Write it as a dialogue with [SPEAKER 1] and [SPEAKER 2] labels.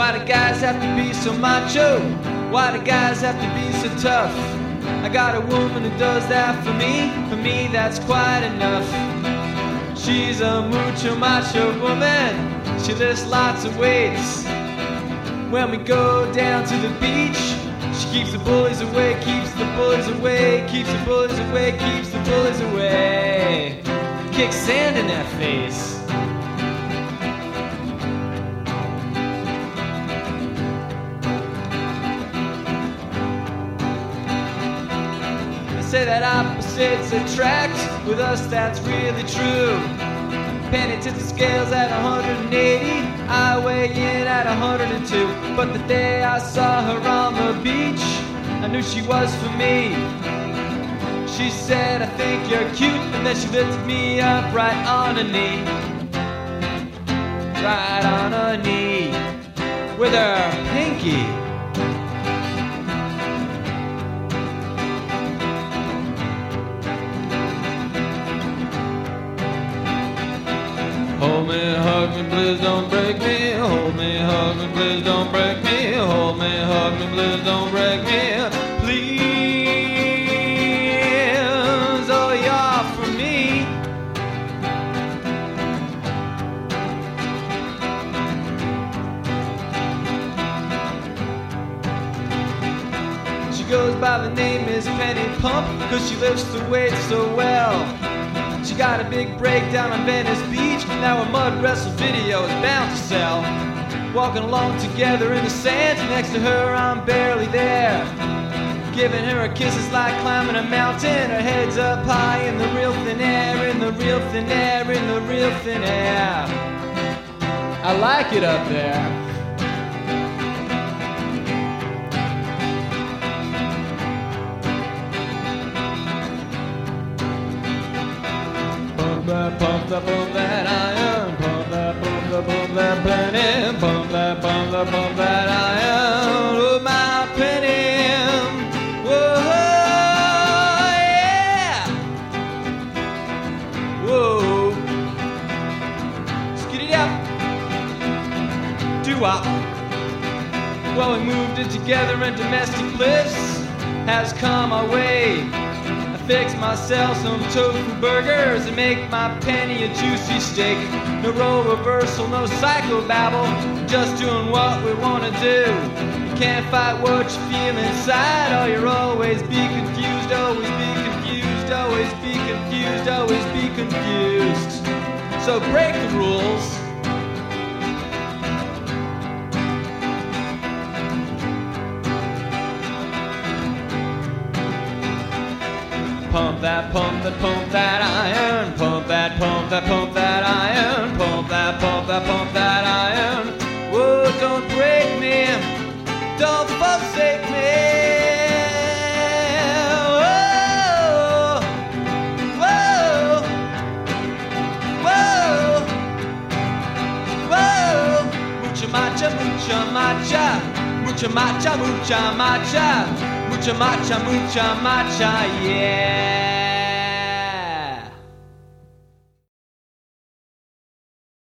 [SPEAKER 1] Why do guys have to be so macho? Why do guys have to be so tough? I got a woman who does that for me that's quite enough. She's a mucho macho woman, she lifts lots of weights. When we go down to the beach, she keeps the bullies away, keeps the bullies away, keeps the bullies away, keeps the bullies away. Kick sand in that face. Say that opposites attract, with us that's really true. Penny tips the scales at 180, I weigh in at 102. But the day I saw her on the beach, I knew she was for me. She said, I think you're cute, and then she lifted me up right on a knee. Right on a knee, with her pinky. Hold me, hug me, please don't break me. Hold me, hug me, please don't break me. Hold me, hug me, please don't break me. Please, oh, you're for me. She goes by the name Miss Penny Pump, 'cause she lifts the weight so well. She got a big breakdown on Venice Beach. Now a mud wrestle video is bound to sell. Walking along together in the sand, next to her I'm barely there. Giving her a kiss is like climbing a mountain. Her head's up high in the real thin air, in the real thin air, in the real thin air. I like it up there. Pump that iron, pump that penny, pump that iron, oh my penny, whoa, yeah, whoa, skid it up, doo-wop. Well, we moved in together and domestic bliss has come our way. Fix myself some tofu burgers and make my penny a juicy steak. No role reversal, no psychobabble, just doing what we want to do. You can't fight what you feel inside, or you'll always be confused, always be confused, always be confused, always be confused. So break the rules. Pump that iron, pump that iron, pump that iron. Whoa, don't break me, don't forsake me. Whoa, whoa, whoa, whoa. Mucha matcha, mucha matcha, mucha matcha, mucha matcha. Mucha matcha, yeah.